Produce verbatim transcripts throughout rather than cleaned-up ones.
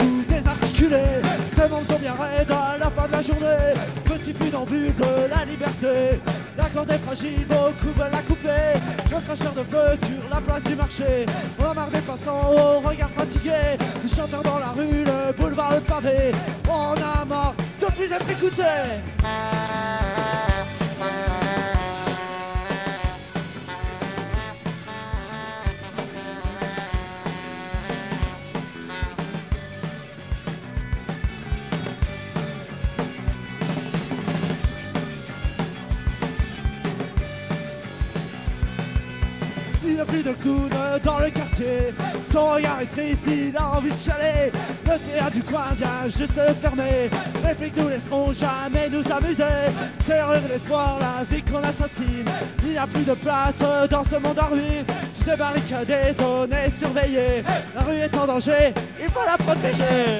debout, désarticulé. Tes membres sont bien raides à la fin de la journée. Petit funambule de la liberté. La corde est fragile, beaucoup veulent la couper. Le cracheur de feu sur la place du marché. On a marre des passants au regard fatigué. Les chanteurs dans la rue, le boulevard, le pavé. On a marre de plus être écoutés. Il n'y a plus de clown dans le quartier. Son regard est triste, il a envie de chialer. Le théâtre du coin vient juste le fermer. Les flics nous laisseront jamais nous amuser. C'est l'heure de l'espoir, la vie qu'on assassine. Il n'y a plus de place dans ce monde en ruine. Tout est barricadé, zone est surveillée. La rue est en danger, il faut la protéger.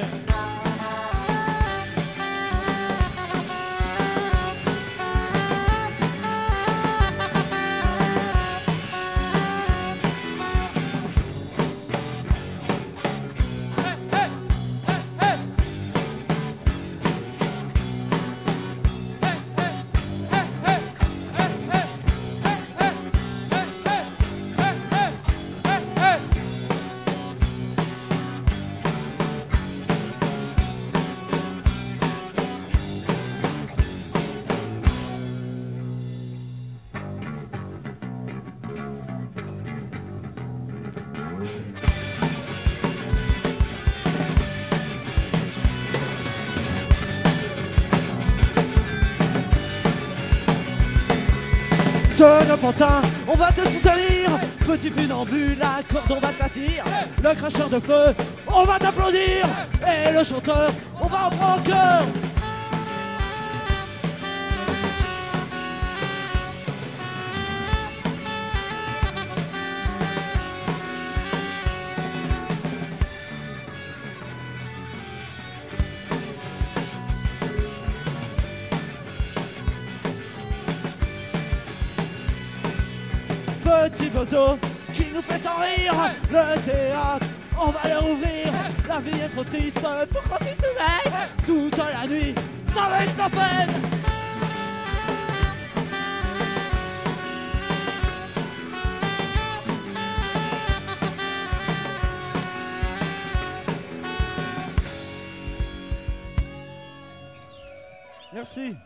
Jeune pantin, on va te soutenir. Petit funambule, la corde on va t'attirer. Le cracheur de feu, on va t'applaudir. Et le chanteur, on va en prendre cœur. Petit bozo qui nous fait en rire. Le théâtre, on va le rouvrir. La vie est trop triste pour qu'on s'y soumette. Toute la nuit, ça va être la fête. Merci.